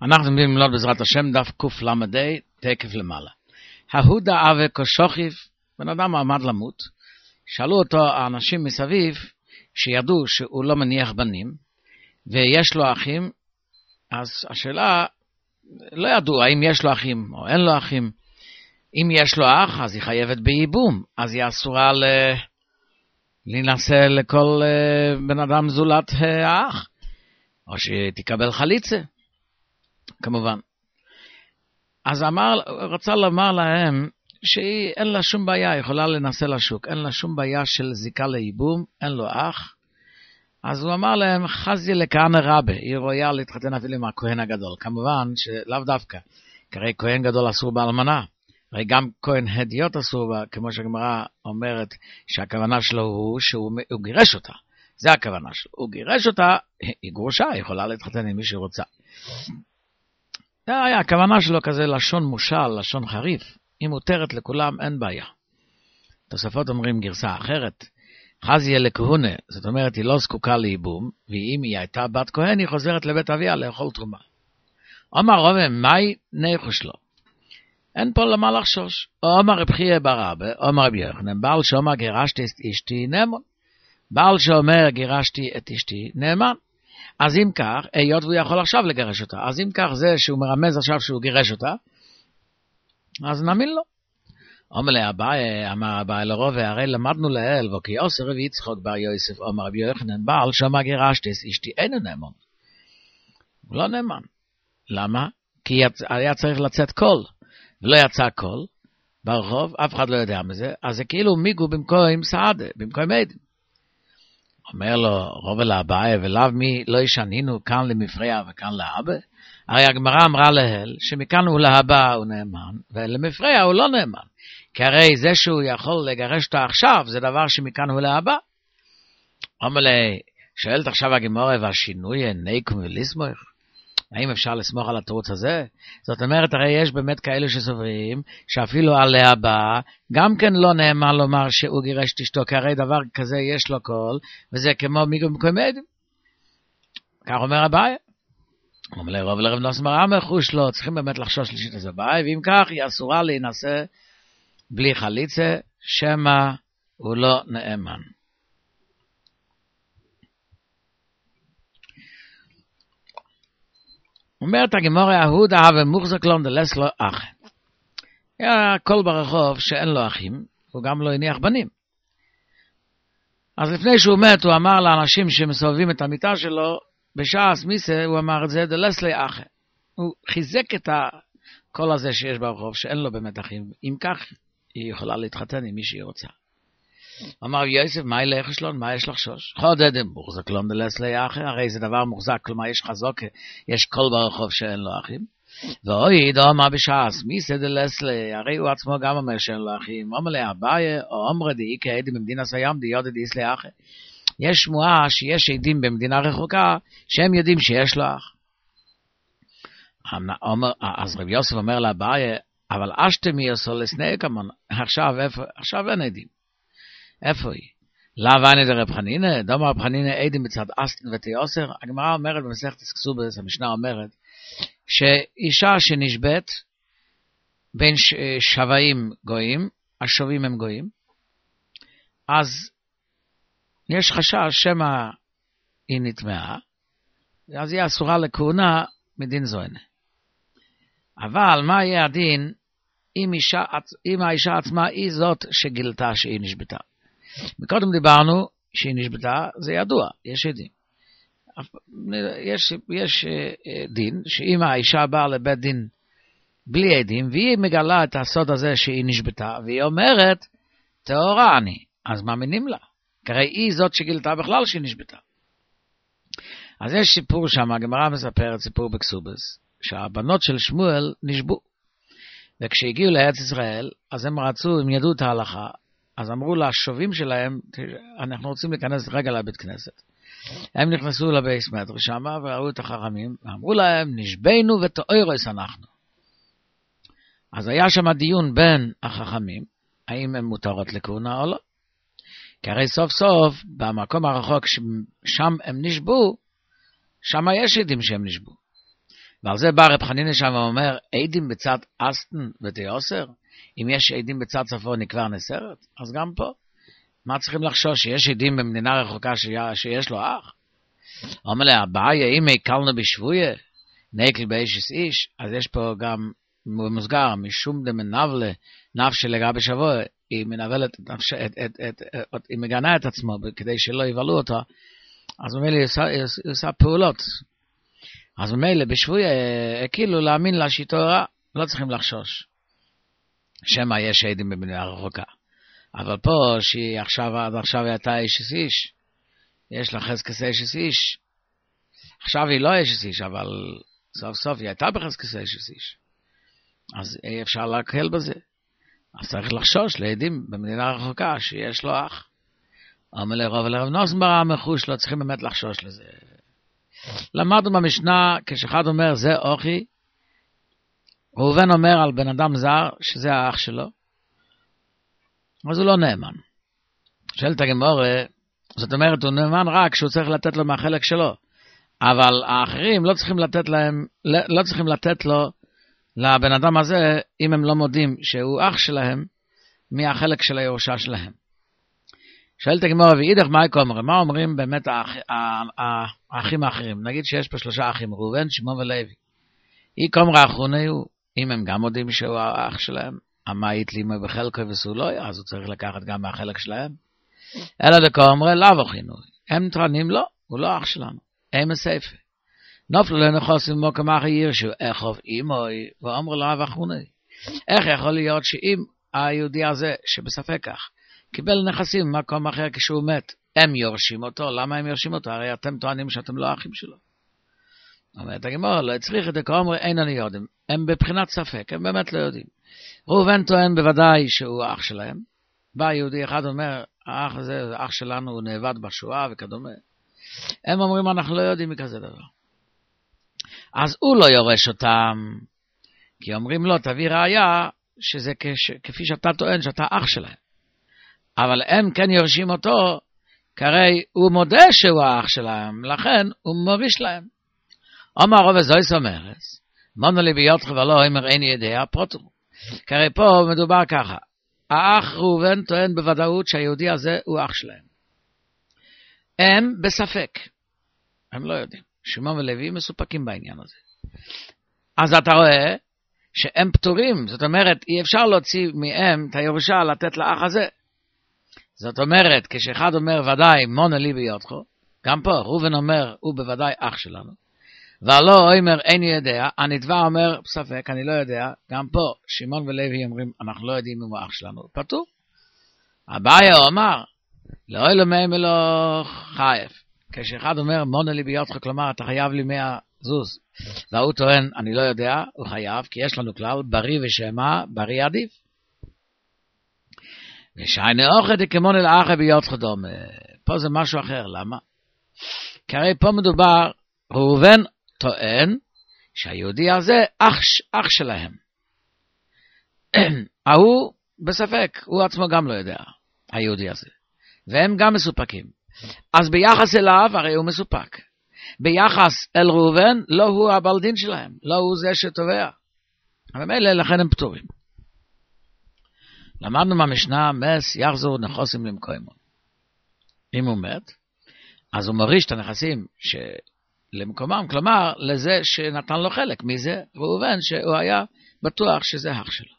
אנחנו עומדים ללמוד בעזרת השם דף קל"ה, תקף למעלה. ההודה אבה כשוכיב, בן אדם עמד למות, שאלו אותו האנשים מסביב, שידעו שהוא לא מניח בנים, ויש לו אחים, אז השאלה, לא ידעו האם יש לו אחים או אין לו אחים. אם יש לו אח, אז היא חייבת בייבום, אז היא אסורה להינשא לכל בן אדם זולת האח, או שתקבל חליצה, כמובן. אז רצה לומר להם שאין לה שום בעיה, יכולה לנסה לשוק, אין לה שום בעיה של זיקה לייבום, אין לו אח. אז הוא אמר להם, חזי לכהנא רבה, היא רואה להתחתן אפילו עם הכהן הגדול. כמובן שלאו דווקא, כי הרי כהן גדול אסור באלמנה, הרי גם כהן הדיוט אסור בה, כמו שהגמרא אומרת שהכוונה שלו הוא שהוא גירש אותה. זה הכוונה שלו, הוא גירש אותה, היא גרושה, היא יכולה להתחתן עם מי שרוצה. זה היה הכוונה שלו כזה לשון מושל, לשון חריף. היא מותרת לכולם, אין בעיה. תוספות אומרים גרסה אחרת, חזיה לכהונה, זאת אומרת היא לא זקוקה לייבום, ואם היא הייתה בת כהן, היא חוזרת לבית אביה לאכול תרומה. אומר רבי, מהי ניחוש לו? אין פה למה לחשוש. אומר רב חייא בר אבא, אומר רבי יוחנן, בעל שאומר גירשתי את אשתי נאמן. בעל שאומר גירשתי את אשתי נאמן. אז אם כך, היות והוא יכול עכשיו לגרש אותה, אז אם כך זה שהוא מרמז עכשיו שהוא גירש אותה, אז נאמין לו. אומר אביי, אמר אביי לרוב, הרי למדנו לאל, וכי עושה רבי יצחק בר יוסף, אומר רבי יוחנן, בעל שאומר גירשתי את אשתי אינו נאמן. הוא לא נאמן. למה? כי היה צריך לצאת קול, ולא יצא קול ברחוב, אף אחד לא יודע מזה, אז זה כאילו מיגו במקום סעדה, במקום עדים. אומר לו רוב לאביי, ולאו מי לא ישנינו כאן למפרע וכאן לאבא? הרי הגמרא אמרה להל, שמכאן הוא לאבא הוא נאמן, ולמפרע הוא לא נאמן. כי הרי זה שהוא יכול לגרש אותה עכשיו, זה דבר שמכאן הוא לאבא. אומר לי, שואלת עכשיו הגמרא, והשינוי ניקום ולסמוך? האם אפשר לסמוך על התירוץ הזה? זאת אומרת, הרי יש באמת כאלה שסוברים, שאפילו על לאבא, גם כן לא נאמן לומר שהוא גירש את אשתו, כי הרי דבר כזה יש לו קול, וזה כמו מיגו במקום עדים. כך אומר אביי. אומר לי, רוב לרב נוס מראה מחוש לו, צריכים באמת לחשוש לשיטת הזה אביי, ואם כך היא אסורה להינשא בלי חליצה, שמא הוא לא נאמן. אומרת הגמרא, ההודה ומוחזק לו דלס לו אח. היה קול ברחוב שאין לו אחים, הוא גם לא הניח בנים. אז לפני שהוא מת, הוא אמר לאנשים שמסובבים את המיטה שלו, בשעה הסמיסה הוא אמר את זה, דלס לי אח. הוא חיזק את הקול הזה שיש ברחוב, שאין לו באמת אחים. אם כך, היא יכולה להתחתן עם מי שהיא רוצה. אמר יוסף, מה ילך שלון? מה יש לחשוש? חודדם, מוחזק לון דלס לי אח, הרי זה דבר מוחזק, כלומר יש חזוק, יש קול ברחוב שאין לו אחים. ואוי, דומה בשעה הסמיסה דלס לי, הרי הוא עצמו גם אומר שאין לו אחים. אומר לי, אביי, או אומר די, כעדי במדינה סיים, די יודד איס לי אח. יש שמועה שיש עדים במדינה רחוקה, שהם יודעים שיש לו אח. אז רב יוסף אומר לאביי, אבל אשתמי עשו לסנאי כמון, עכשיו אין עדים. איפה היא? לאו אין את רב חנינא? דומה רב חנינא עדים בצד אסתן ותיאוסר. הגמרא אומרת במסכת כסובס, המשנה אומרת, שאישה שנשבית בין שבעים גויים, השווים הם גויים, אז יש חשש שמא היא נטמעה, אז היא אסורה לכהונה מדין זוהנה. אבל מה יהיה הדין אם האישה עצמה היא זאת שגילתה שהיא נשבתה? מקודם דיברנו שהיא נשבתה, זה ידוע, יש עדים. יש דין שאם האישה באה לבית דין בלי עדים, והיא מגלה את הסוד הזה שהיא נשבתה, והיא אומרת, טהורה אני, אז מאמינים לה. כי הרי היא זאת שגילתה בכלל שהיא נשבתה. אז יש סיפור שם, הגמרא מספרת סיפור בכסובס, שהבנות של שמואל נשבו. וכשהגיעו לארץ ישראל, אז הם ידעו את ההלכה, אז אמרו לשובים שלהם, אנחנו רוצים להיכנס רגע לבית כנסת. הם נכנסו לבייס מטר שם, וראו את החכמים, ואמרו להם, נשבנו ותאורס אנחנו. אז היה שם דיון בין החכמים, האם הם מותרות לכהונה או לא. כי הרי סוף סוף, במקום הרחוק שם הם נשבו, שם יש עדים שהם נשבו. ועל זה בא רב חנינא שם ואומר, עדים בצד אסטן ותיאוסר, אם יש עדים בצד צפון היא כבר נסרת, אז גם פה, מה צריכים לחשוש? שיש עדים במדינה רחוקה שיש לו אח? אומר לה, הבעיה, אם הקלנו בשבויה, נקל באיש איש, אז יש פה גם מוסגר, משום דמנבלה, נפש לגבי שבוע, היא מנבלת, היא מגנה את עצמו, כדי שלא יבלו אותה, אז ממילא היא עושה פעולות. אז ממילא בשבויה, כאילו להאמין לה שהיא תורה, לא צריכים לחשוש. שמה יש עדים במדינה רחוקה. אבל פה, שהיא עד עכשיו הייתה איש איש, יש לה חזקת איש, עכשיו היא לא איש, אבל סוף סוף היא הייתה בחזקת איש. אז אי אפשר להקל בזה. אז צריך לחשוש לעדים במדינה רחוקה שיש לו אח. אומר לרב נוסנבר המחוש, לא צריכים באמת לחשוש לזה. למדנו במשנה, כשאחד אומר זה אוכי, ראובן אומר על בן אדם זר שזה האח שלו, אז הוא לא נאמן. שואלת הגמרא, זאת אומרת, הוא נאמן רק שהוא צריך לתת לו מהחלק שלו. אבל האחרים לא צריכים לתת לו לבן אדם הזה, אם הם לא מודים שהוא אח שלהם, מהחלק של הירושה שלהם. שואלת הגמרא, ואידך מאיכו אומרים, מה אומרים באמת האחים האחרים? נגיד שיש פה 3 אחים, ראובן, שמעון ולוי. אי קומרא אחרוניהו, אם הם גם מודים שהוא האח שלהם, המאית לימו בחלקו וסולוי, אז הוא צריך לקחת גם מהחלק שלהם. אלא לקומרא לאו אחינו, הם טוענים לא, הוא לא אח שלנו, הם הסייפה. נופלו לנחוסים מוקם אחי ירשו, איכוב אימוי, ואומרו לאו אחרוני. איך יכול להיות שאם היהודי הזה, שבספק כך, קיבל נכסים במקום אחר כשהוא מת, הם יורשים אותו, למה הם יורשים אותו? הרי אתם טוענים שאתם לא אחים שלו. אומרת הגמרא, לא הצריך את הקומרי, אין אני יודעים. הם בבחינת ספק, הם באמת לא יודעים. ראובן טוען בוודאי שהוא האח שלהם. בא יהודי אחד אומר, האח הזה, אח שלנו, הוא נאבד בשואה וכדומה. הם אומרים, אנחנו לא יודעים מכזה דבר. אז הוא לא יורש אותם, כי אומרים לו, תביא ראיה, שזה כפי שאתה טוען שאתה אח שלהם. אבל הם כן יורשים אותו, כי הרי הוא מודה שהוא האח שלהם, לכן הוא מוריש להם. אומר רב זויס אומרס, מונו לי ביותך ולא אומר אין ידע פרוטו. כי הרי פה מדובר ככה, האח ראובן טוען בוודאות שהיהודי הזה הוא אח שלהם. הם בספק, הם לא יודעים. שמעון ולוי מסופקים בעניין הזה. אז אתה רואה שהם פטורים, זאת אומרת, אי אפשר להוציא מהם את הירושה לתת לאח הזה. זאת אומרת, כשאחד אומר ודאי מונה לי ביותכו, גם פה ראובן אומר הוא בוודאי אח שלנו, ולא אומר אין יודע, הנתבע אומר ספק, אני לא יודע, גם פה שמעון ולוי אומרים אנחנו לא יודעים אם הוא אח שלנו, פטור. הבעיה אומר, לא אלו מהם אלו חייב. כשאחד אומר מונה לי ביותכו, כלומר אתה חייב לי 100 זוז, והוא טוען אני לא יודע, הוא חייב, כי יש לנו כלל, בריא ושמה, בריא עדיף. ושייני אוכל דכמון אל אחי ביותך דומה. פה זה משהו אחר, למה? כי הרי פה מדובר, ראובן טוען שהיהודי הזה אח שלהם. הוא בספק, הוא עצמו גם לא יודע, היהודי הזה. והם גם מסופקים. אז ביחס אליו הרי הוא מסופק. ביחס אל ראובן לא הוא הבלדין שלהם, לא הוא זה שתובע. אבל מילא לכן הם פטורים. למדנו מהמשנה, מס יחזור נכסים למקומו. אם הוא מת, אז הוא מוריש את הנכסים למקומם, כלומר, לזה שנתן לו חלק. מי זה? ראובן, שהוא היה בטוח שזה אח שלו.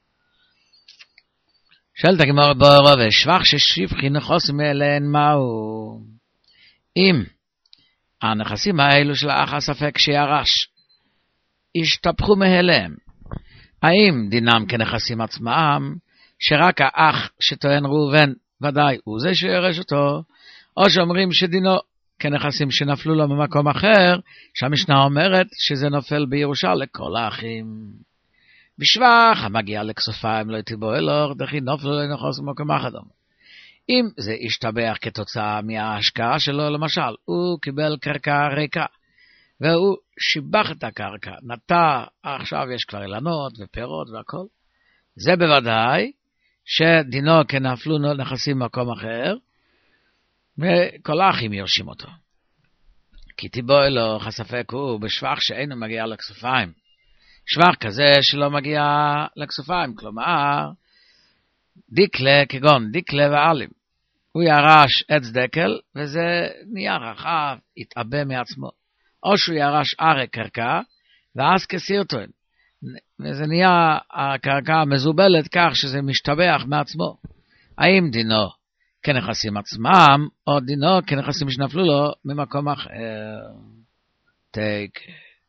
שואלת הגמרא באורה, ושבח ששפחי נכסים אליהן מהו? אם הנכסים האלו של האח הספק שירש, השתפכו מאליהם, האם דינם כנכסים עצמם, שרק האח שטוען ראובן ודאי הוא זה שירש אותו, או שאומרים שדינו כנכסים שנפלו לו במקום אחר, שהמשנה אומרת שזה נופל בירושה לכל האחים. בשבח המגיע לכסופיים לא יתיבו אלור, דכי נופלו לנכוס במקום אחר. אם זה השתבח כתוצאה מההשקעה שלו, למשל, הוא קיבל קרקע ריקה, והוא שיבח את הקרקע, נטע, עכשיו יש כבר אילנות ופירות והכל, זה בוודאי שדינו כנפלו נכסים במקום אחר, וכל האחים יורשים אותו. כי תיבוי לו הספק הוא בשבח שאינו מגיע לכסופיים. שבח כזה שלא מגיע לכסופיים, כלומר, דיקלה כגון, דיקלה ועלים. הוא ירש עץ דקל, וזה נהיה רחב, יתעבה מעצמו. או שהוא ירש ערק קרקע, ואז כסירטון. וזה נהיה הקרקע מזובלת כך שזה משתבח מעצמו. האם דינו כנכסים עצמם, או דינו כנכסים שנפלו לו ממקום אחר? תיק.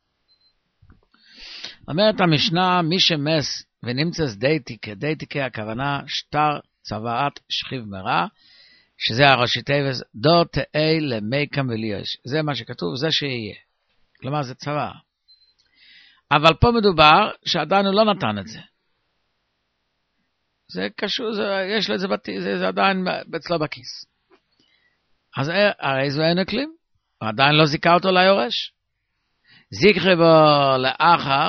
אומרת המשנה, מי שמס ונמצא דייטיקה, דייטיקה הכוונה שטר צוואת שכיב מרע, שזה הראשי תיבס, דו תאי למיקם וליוש. זה מה שכתוב, זה שיהיה. כלומר, זה צוואה. אבל פה מדובר שעדיין הוא לא נתן את זה. זה קשור, יש לו את זה, זה עדיין אצלו בכיס. אז הרי זה אין כלים, הוא עדיין לא זיקה אותו ליורש. זיקרי בו לאחר,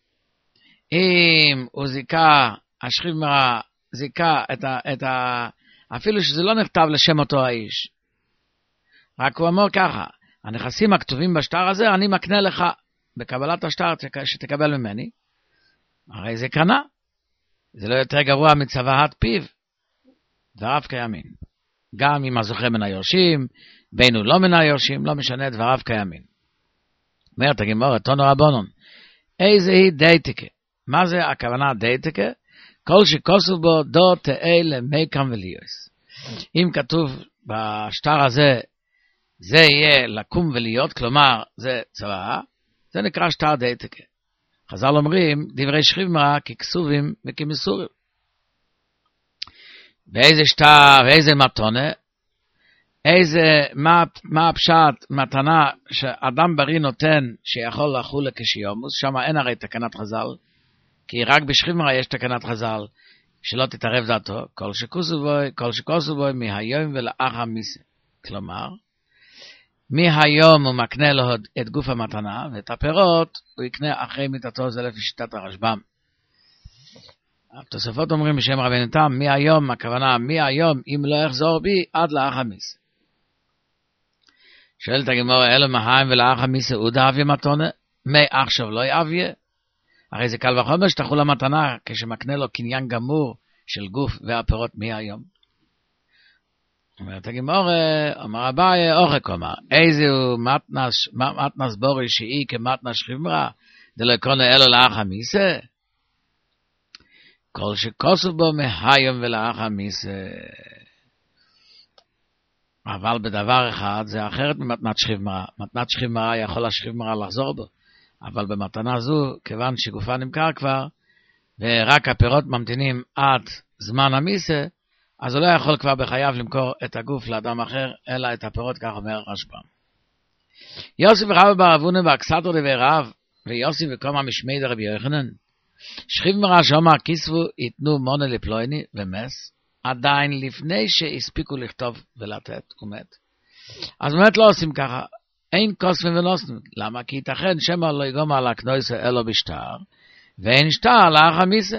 אם הוא זיקה, השכיב מרע, זיקה אפילו שזה לא נכתב לשם אותו האיש. רק הוא אמר ככה, הנכסים הכתובים בשטר הזה, אני מקנה לך בקבלת השטר שתקבל ממני. הרי זה קנה. זה לא יותר גרוע מצוואת פיו. דבריו קיימים. גם אם הזוכה מן היורשים, בין הוא לא מן היורשים, לא משנה, דבריו קיימים. אומרת הגמרא, תנו רבנן, איזה היא דייטיקה? מה זה הכוונה דייטיקה? כל שכוסו בו דו תאי למיקם וליוס. אם כתוב בשטר הזה, זה יהיה לקום ולהיות, כלומר, זה צוואה, זה נקרא שטר דייטיקה. חז"ל אומרים, דברי שכיב מרע ככסובים וכמסורים. ואיזה שטר, ואיזה מתונה, מה הפשט מתנה שאדם בריא נותן שיכול לחול כשיומוס, שם אין הרי תקנת חז"ל, כי רק בשכיב מרע יש תקנת חז"ל, שלא תתערב דעתו, כל שכוסו בוי מהיום ולאחר מיסה. כלומר, מהיום הוא מקנה לו את גוף המתנה, ואת הפירות הוא יקנה אחרי מיתתו, זה לפי שיטת הרשב"ם. התוספות אומרים בשם רבנו תם, מהיום, הכוונה מהיום, אם לא יחזור בי, עד לאחר מיסה. שואלת הגמרא, אלו מהיים ולאחר מיסה הוא דאביה מתונה, מי עכשיו לא יאביה? הרי זה קל וחומר שתחול המתנה, כשמקנה לו קניין גמור של גוף והפירות מהיום. אומרת הגמרא, אמר אביי, אוחק אומר, איזהו מתנס בורי שהיא כמתנס שכיב מרע, דלא יקונה אלו לאחר מיסה? כל שכוסו בו מהיום ולאחר מיסה. אבל בדבר אחד זה אחרת ממתנת שכיב מרע. מתנת שכיב מרע יכול השכיב מרע לחזור בו. אבל במתנה זו, כיוון שגופה נמכר כבר, ורק הפירות ממתינים עד זמן המיסה, אז הוא לא יכול כבר בחייו למכור את הגוף לאדם אחר, אלא את הפירות, כך אומר רשב"ם. יוסי ורב בר אבונה באקסטר דבי רב, ויוסי וקומא משמי דרבי יוחנן, שכיב מרע שאומר כיסבו יתנו מונה לפלויני ומס, עדיין לפני שהספיקו לכתוב ולתת, הוא מת. אז באמת לא עושים ככה, אין כוספים ונוסנים. למה? כי ייתכן שמא לא יגום על הכנויסה אלו בשטר, ואין שטר לאחר מיסה.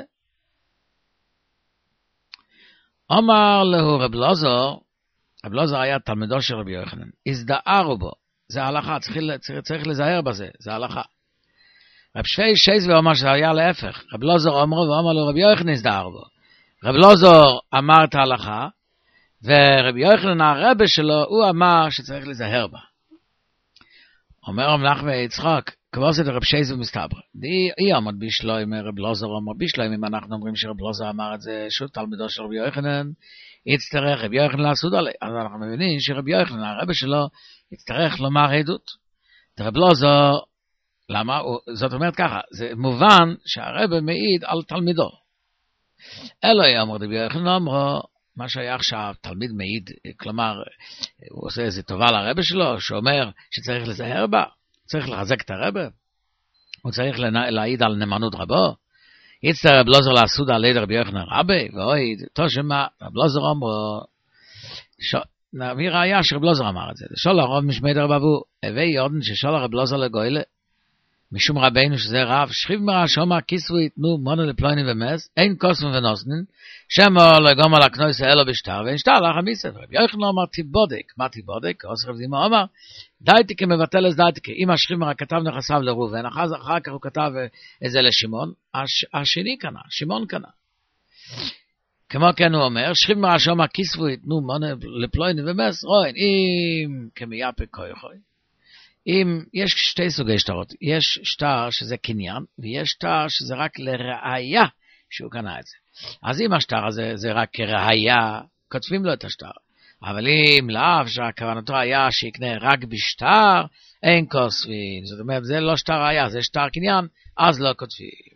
אומר לו רב לוזר היה תלמידו של רבי יוחנן, הזדערו בו, זה הלכה, צריך לזהר בזה, זה הלכה. רב שפי שייז ואומר שזה היה להפך, רב לוזר אומר ואומר לו רבי יוחנן הזדער בו. רב לוזר אמר את ההלכה, ורבי יוחנן הרבה שלו, הוא אמר שצריך לזהר בה. אומר מנחם יצחק, כבר זה רב שייז ומסתבר. אי עמוד בישלוים, רב לוזר אומר בישלוים, אם אנחנו אומרים שרב לוזר אמר את זה, שוב תלמידו של רבי יוחנן, יצטרך רבי יוחנן לעשות עלי. אז אנחנו מבינים שרבי יוחנן, הרבה שלו, יצטרך לומר עדות. רב לוזר, למה? זאת אומרת ככה, זה מובן שהרבי מעיד על תלמידו. אלוהי אמר רבי יוחנן אמרו, מה שהיה עכשיו, תלמיד מעיד, כלומר, הוא עושה איזו טובה לרבי שלו, שאומר שצריך לזהר בה, צריך לחזק את הרבי, הוא צריך להעיד על נאמנות רבו, יצטרך רב לוזר לעשות על ידי רבי יוחנן רבי, ואוהיד, תושמה, רב לוזר אמרו, נביא ראיה שרב לוזר אמר את זה, שול הרוב משמי דרב אבו, הווי יודן ששול הרב לוזר לגוילה, משום רבינו שזה רב, שכיב מרא שאומר כיסו יתנו מונו לפלוינים ומס, אין קוסם ונוסנין, שמו לגום על הכנויס אלו בשטר, ואין שטר לך המיסף. רבי יוחנן אמר תיבודק, מה תיבודק? עושה רב דימה אמר, דייתיקה מבטל אז דייתיקה, אם השכיב מרא כתב נכסיו לראובן, אחר כך הוא כתב את זה לשמעון, השני קנה, שמעון קנה. כמו כן הוא אומר, שכיב מרא שאומר כיסו יתנו מונו לפלוינים ומס, רואים, אם כמייפה כויכוי. אם יש שתי סוגי שטרות, יש שטר שזה קניין, ויש שטר שזה רק לראיה שהוא קנה את זה. אז אם השטר הזה זה רק כראיה, כותבים לו את השטר. אבל אם לאו שהכוונתו היה שיקנה רק בשטר, אין כוספין. זאת אומרת, זה לא שטר ראיה, זה שטר קניין, אז לא כותבים.